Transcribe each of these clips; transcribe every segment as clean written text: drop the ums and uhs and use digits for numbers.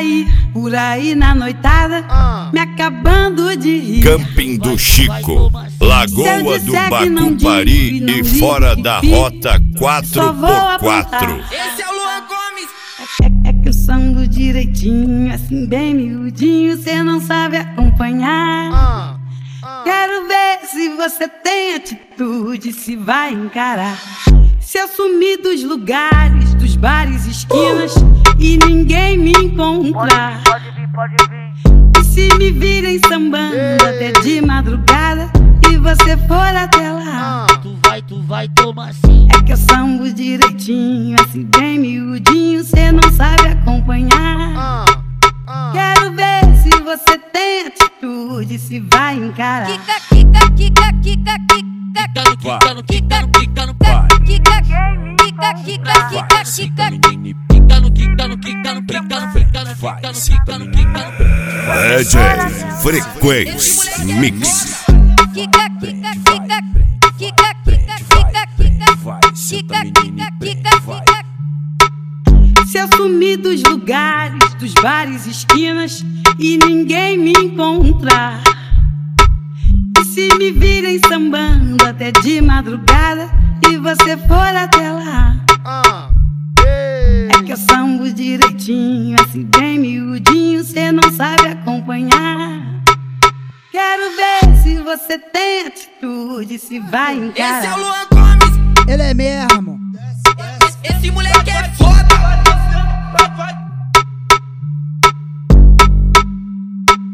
por aí na noitada, me acabando de rir. Camping do Chico, Lagoa do Bacupari e fora da rota 4x4. Esse é o Luan Gomes. É que eu sambo direitinho, assim bem miudinho, cê não sabe acompanhar. Quero ver se você tem atitude, se vai encarar. Se eu sumir dos lugares, dos bares, esquinas e ninguém me encontrar, Pode vir, pode vir. e se me virem sambando até de madrugada e você for até lá, Tu vai tomar sim. é que eu sambo direitinho, assim bem miudinho, cê não sabe acompanhar. Quero ver se você tem atitude, se vai encarar. Kika, kika, kika, kika, kika. Quica no quica no quica no Kika, kika, kika, kika, kika. quica no quica no quica no quica no quica no quica no quica no quica no DJ Frequência Mix. Kika, kika, kika, kika, kika, kika, kika. Kika, kika, kika, kika. Se eu sumir dos lugares, dos bares, esquinas e ninguém me encontrar, e se me virem sambando até de madrugada e você for até lá, é que eu sambo direitinho, assim bem miudinho, cê não sabe acompanhar. Quero ver se você tem atitude, se vai encarar. Esse é o Luan Gomes. Ele é mesmo. Esse moleque é foda.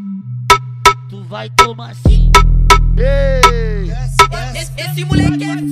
Tu vai tomar sim. Esse moleque é